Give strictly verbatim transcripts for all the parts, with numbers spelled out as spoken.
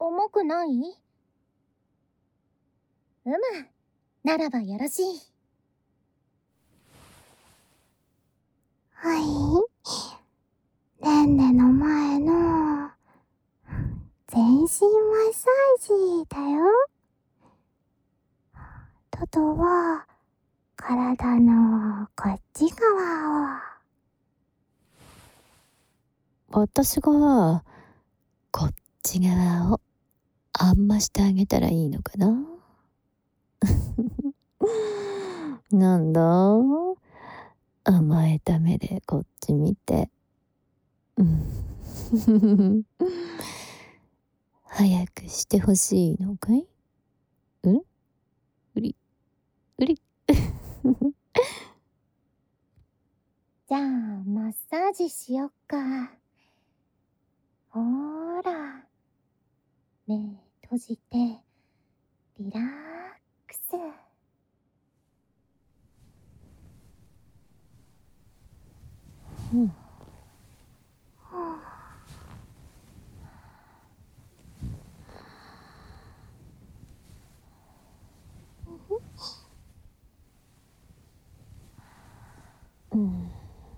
重くない？うむ、ならばよろしい。 はい。レンネの前の全身マッサージだよ。トトは体のこっち側を。 私がこっち側をあんましてあげたらいいのかな。なんだ、甘えた目でこっち見て。早くしてほしいのかい？うん？うりうりじゃあマッサージしよっか。ほーら、目閉じてリラックス。 うん。うん。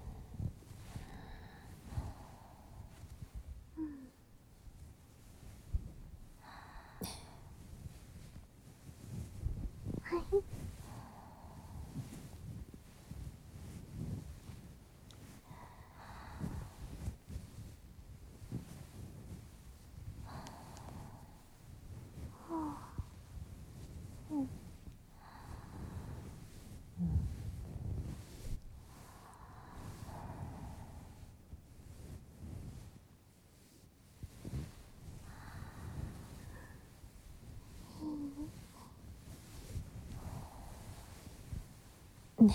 ね。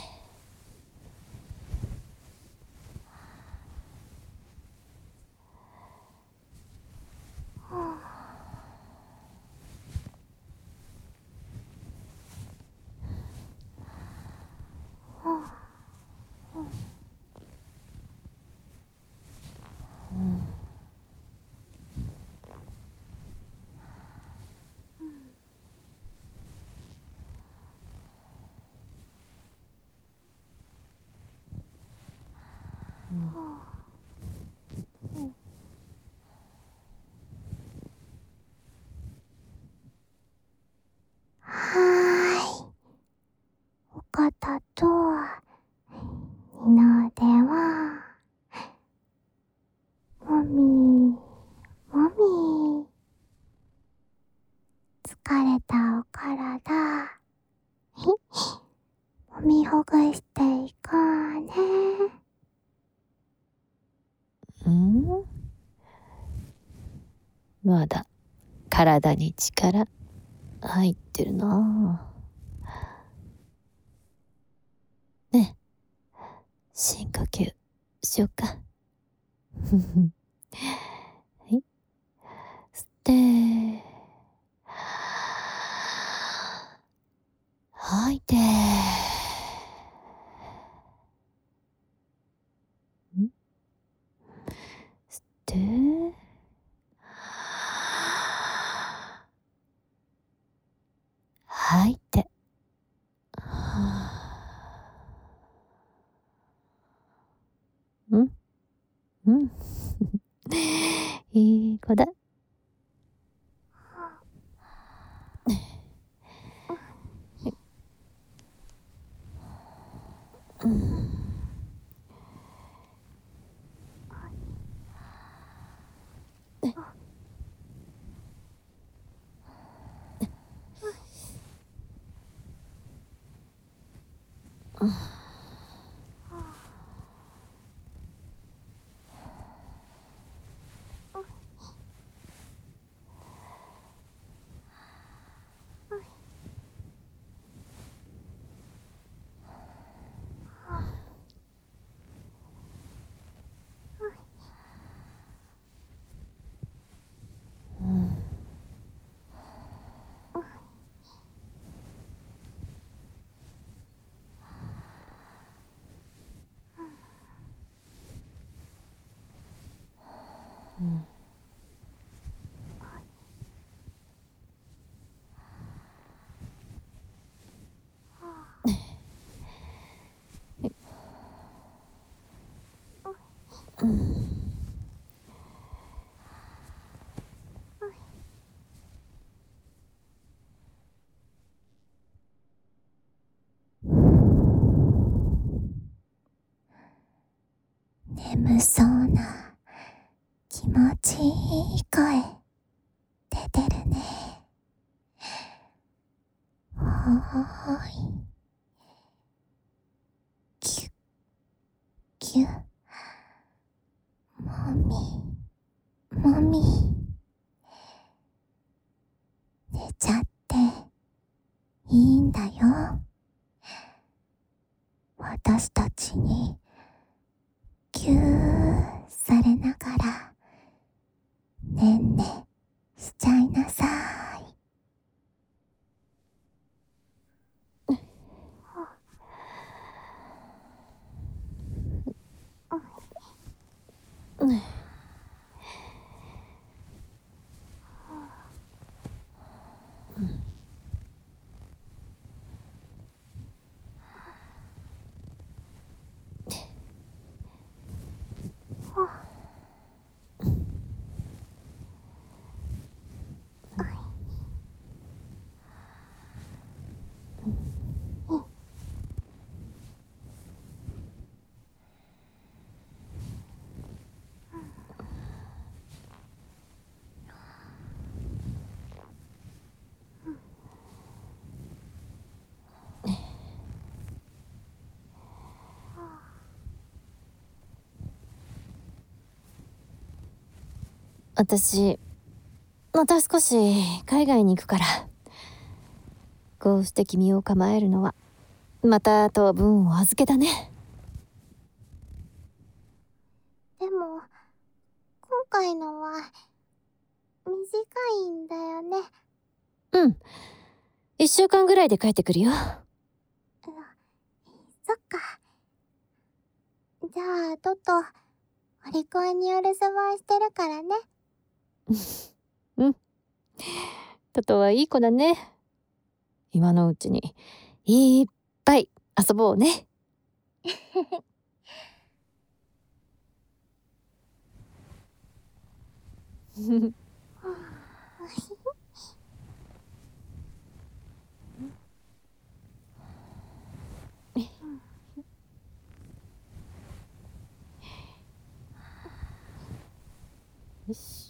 はーい。お肩と二の腕はもみもみ。疲れたお体もみほぐしていこうね。 うん？まだ体に力入ってるな。ねえ、深呼吸しよっか。はい。吸って、吐いて。ん？吸って、吐いて。うん？うん。いい子だ。うん。 眠そうな気持ちいい声出てるね。ほーい。キュッキュッ。もみもみ。寝ちゃっていいんだよ。私たちにぎゅーされながらねんねしちゃいなさい。 私、また少し海外に行くから。こうして君を構えるのは、また当分お預けだね。 でも、今回のは、短いんだよね。 うん。一週間ぐらいで帰ってくるよ。 うん、そっか。じゃあ、トト、お利口にお留守番してるからね。 うん。トトはいい子だね。今のうちに、いっぱい遊ぼうね。よし。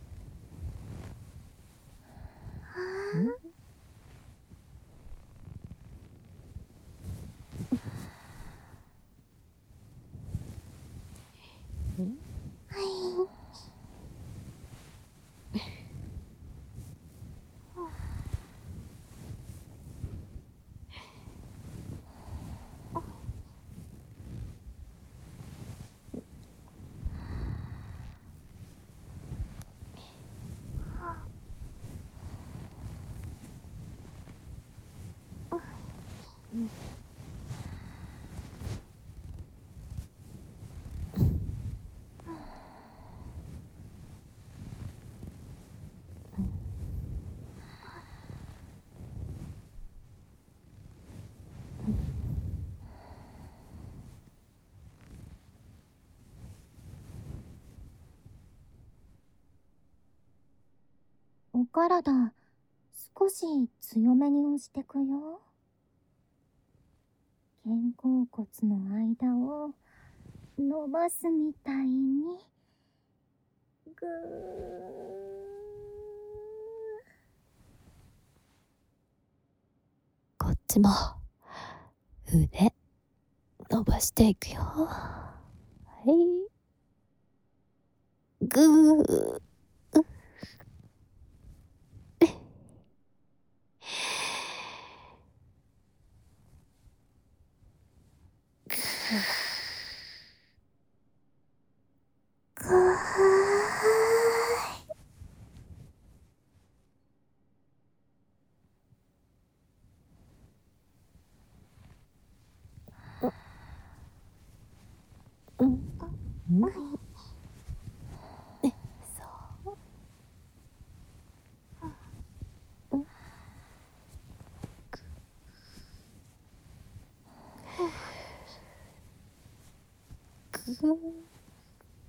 お体、少し強めに押してくよ。肩甲骨の間を伸ばすみたいに、ぐー。 こっちも、腕、伸ばしていくよ。はい。ぐー。 ぐー。 うん。うん。ね、そう。うん。ぐー。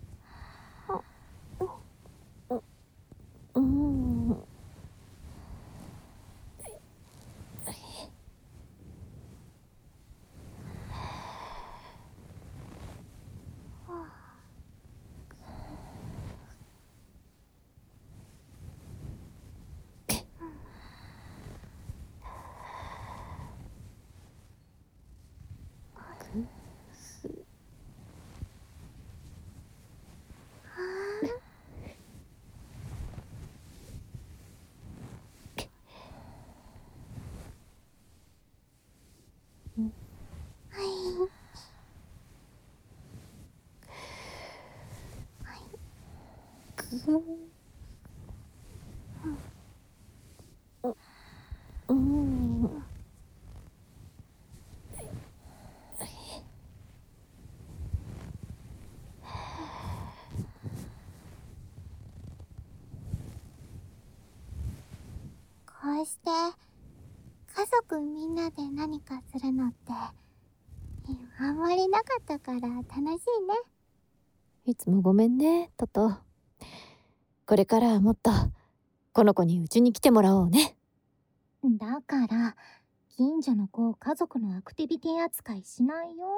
うん。 こうして家族みんなで何かするのってあんまりなかったから楽しいね。 いつもごめんね、トト。これからはもっとこの子にうちに来てもらおうね。 だから近所の子を家族のアクティビティ扱いしないよ。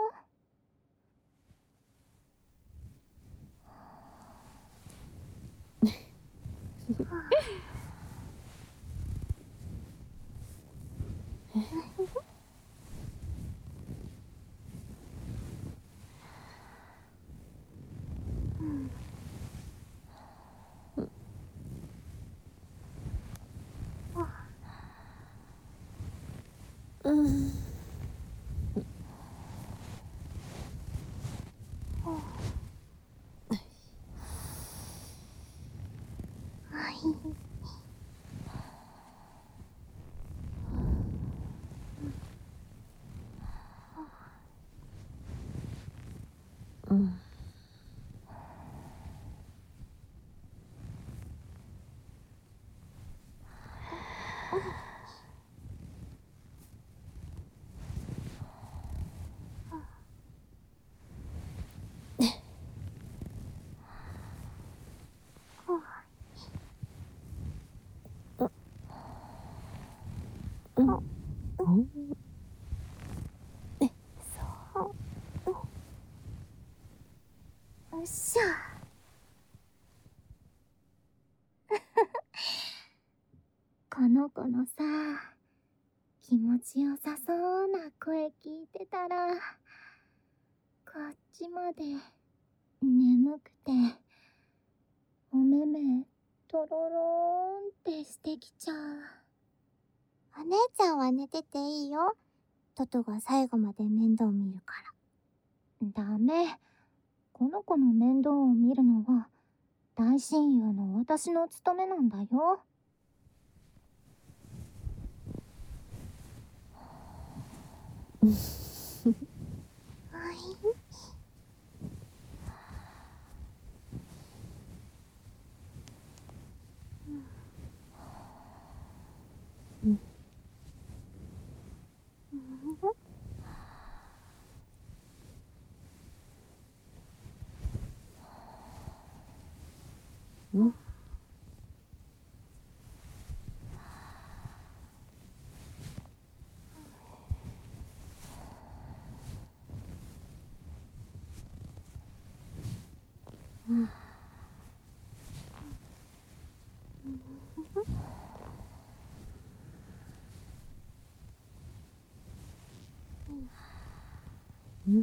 うん。うん。うん。うん。 よっしゃ。この子のさ、気持ちよさそうな声聞いてたら、こっちまで眠くて、お目目とろろーんってしてきちゃう。 お姉ちゃんは寝てていいよ。トトが最後まで面倒見るから。 ダメ。この子の面倒を見るのは大親友の私の務めなんだよ。 うん。うん。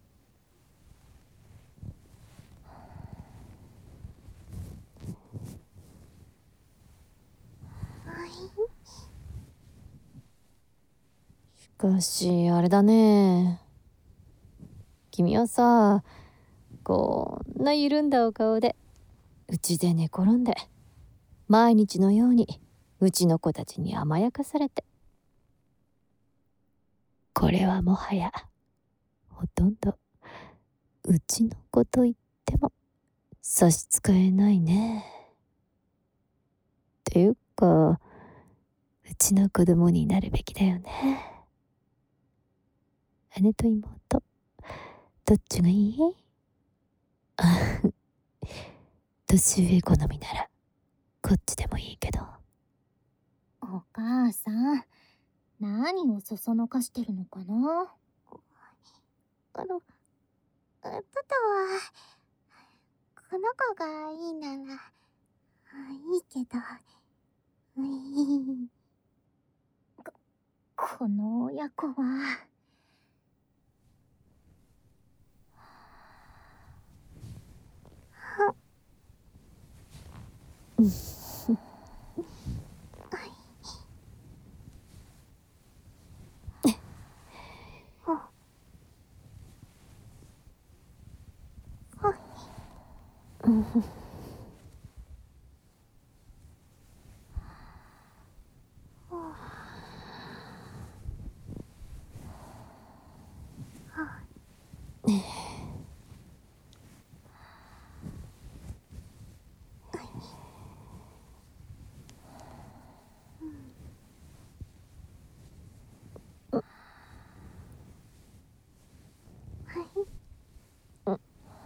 しかしあれだね。君はさ、こんな緩んだお顔でうちで寝転んで毎日のようにうちの子たちに甘やかされて、これはもはやほとんどうちの子と言っても差し支えないね。っていうか、うちの子供になるべきだよね。姉と妹、どっちがいい？あ年上好みならこっちでもいいけど。 お母さん、何をそそのかしてるのかな？ あの、トトは、この子がいいなら、いいけど、ういこ、この親子は。 うん。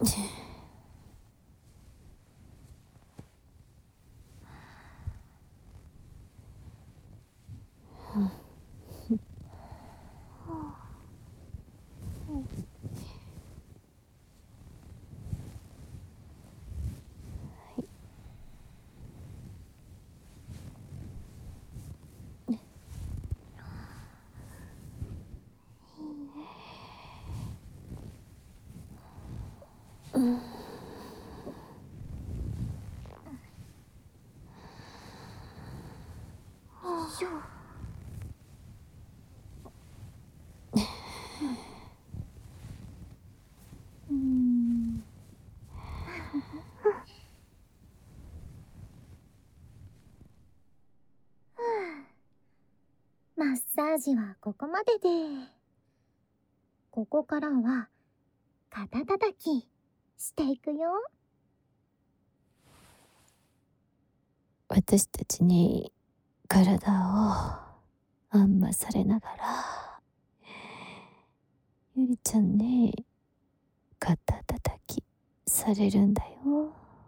マッサージはここまでで、ここからは肩たたきしていくよ。 私たちに体をあんまされながら、ゆりちゃんね、肩たたきされるんだよ。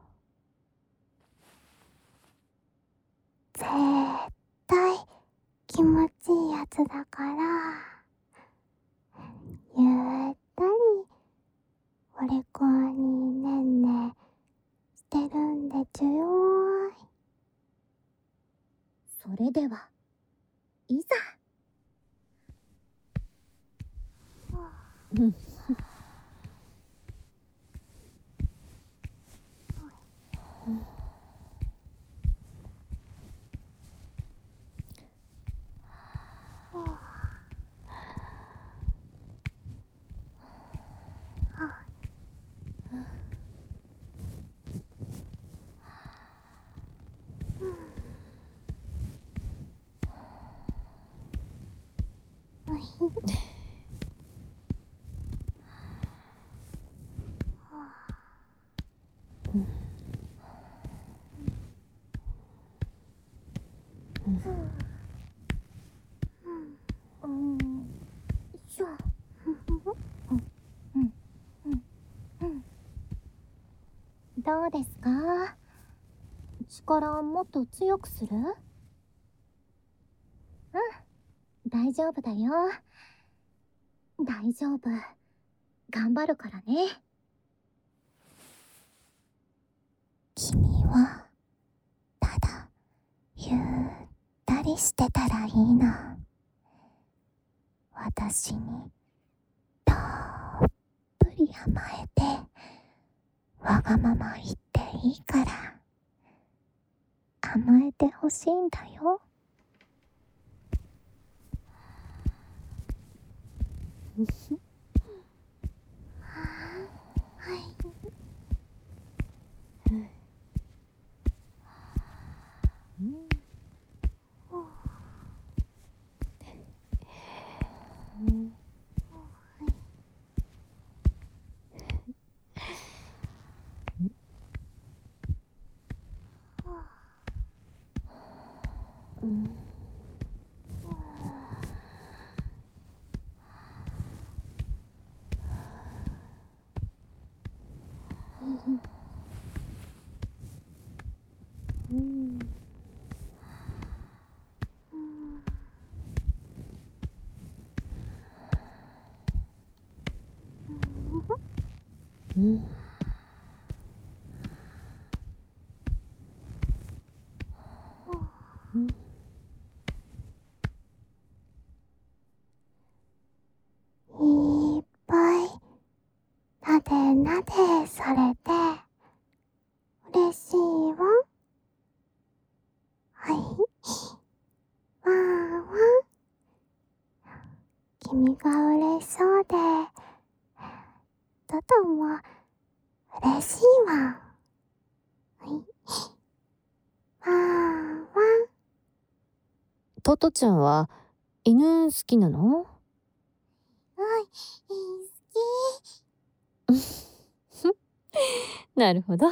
絶対気持ちいいやつだから、ゆったりお利口にねんねしてるんでちゅよーい。 それでは、いざ。 うん。 うん、しょ。うんうんうんうん。どうですか？力もっと強くする？うん、大丈夫だよ。大丈夫。頑張るからね。 君はただゆったりしてたらいいの。私にたっぷり甘えてわがまま言っていいから甘えてほしいんだよ。はい。 うん。 いっぱいなでなでされて嬉しいわ。はい。わーわ。君が嬉しそうでトトも嬉しいわ。はい。わーわ。 トトちゃんは犬好きなの？ はい、好き。 なるほど。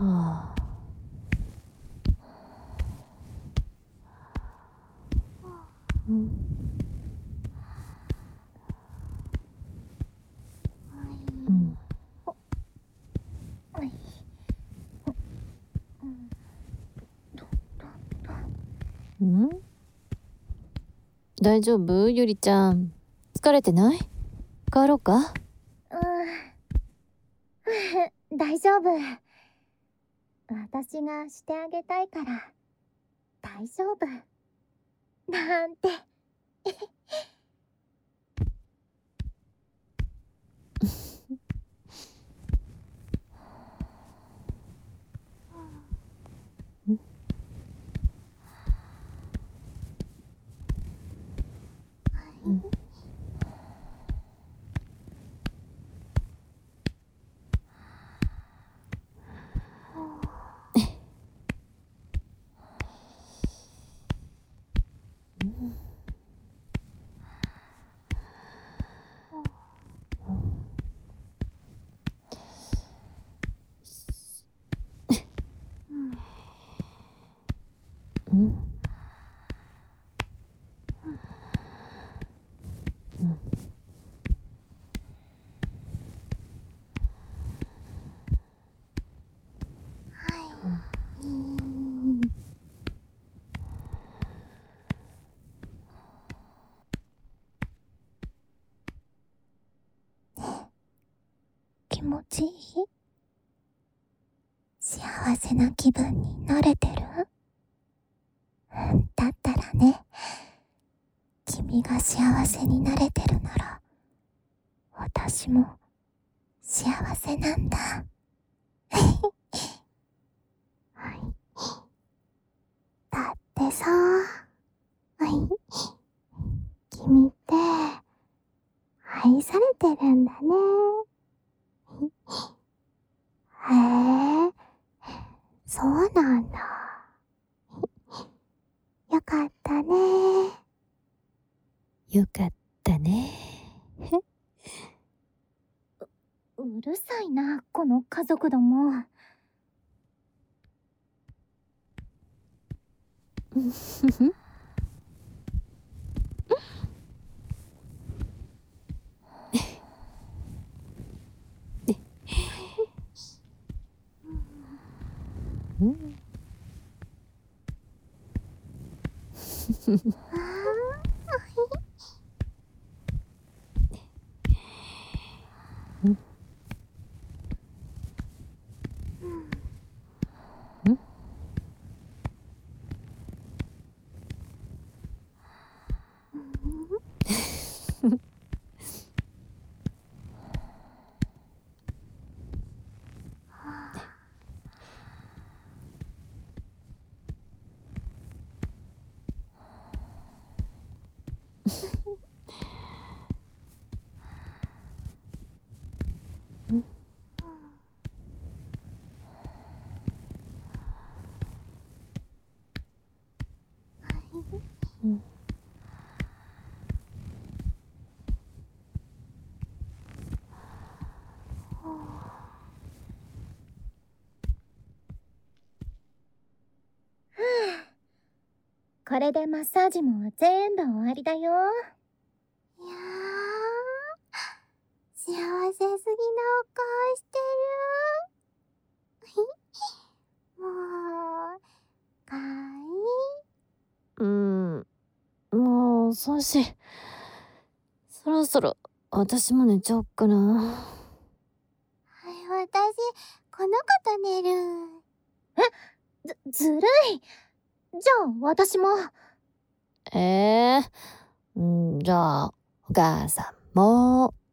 はあ、うん、うん、 はい。 うん、大丈夫？ゆりちゃん疲れてない？帰ろうか？ うん、大丈夫。私がしてあげたいから大丈夫なんて。 うん、うん、 気持ちいい？幸せな気分になれてる？だったらね、君が幸せになれてるなら私も幸せなんだ。はい。だってさ、はい、君って愛されてるんだね。へえ、そうなんだ。よかったね。 よかったね。 う、うるさいな、この家族ども。 うん、うん、 これでマッサージも全部終わりだよ。いやー、幸せすぎなお顔してる。もう、かわいい。 うん、もう遅いし、そろそろ私も寝ちゃおっかな。 はい、私、この子と寝る。 え、ず、ずるい。じゃあ私も。 ええー、んじゃあお母さんも。